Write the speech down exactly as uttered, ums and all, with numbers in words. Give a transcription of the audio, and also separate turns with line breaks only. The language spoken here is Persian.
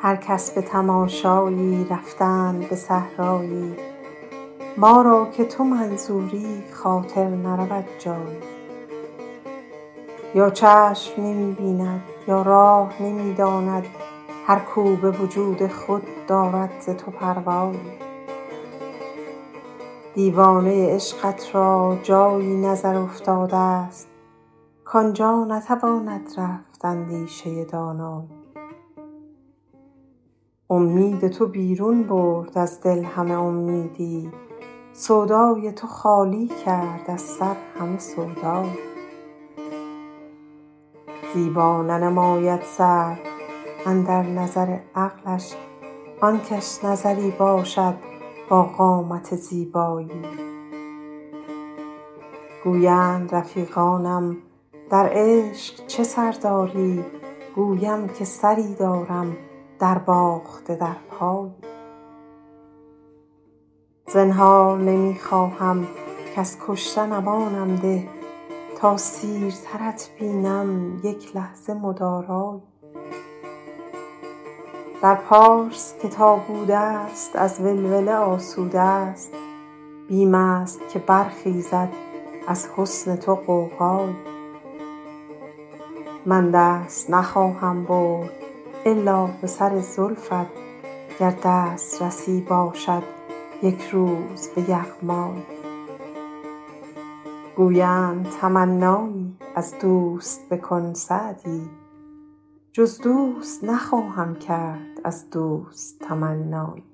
هر کس به تماشایی رفتند به صحرایی. ما را که تو منظوری خاطر نرود جایی. یا چشم نمی بیند یا راه نمی داند، هر کو به وجود خود دارد ز تو پروایی. دیوانه عشقت را جایی نظر افتاده است، کآنجا نتواند رفت اندیشه دانایی. امید تو بیرون برد از دل همه امیدی، سودای تو خالی کرد از سر همه سودایی. زیبا ننماید سرو اندر نظر عقلش، آن کش نظری باشد با قامت زیبایی. گویند رفیقانم در عشق چه سر داری، گویم که سری دارم در باخته در پایی. زنهار نمی خواهم کز کشتن امانم ده، تا سیرترت بینم یک لحظه مدارایی. در پارس که تا بوده است از ولوله آسوده است، بیم است که برخیزد از حسن تو غوغایی. من دست نخواهم برد الا به سر زلفت، گر دسترسی باشد یک روز به یغمایی. گویند تمنایی از دوست بکن سعدی، جز دوست نخواهم کرد از دوست تمنایی.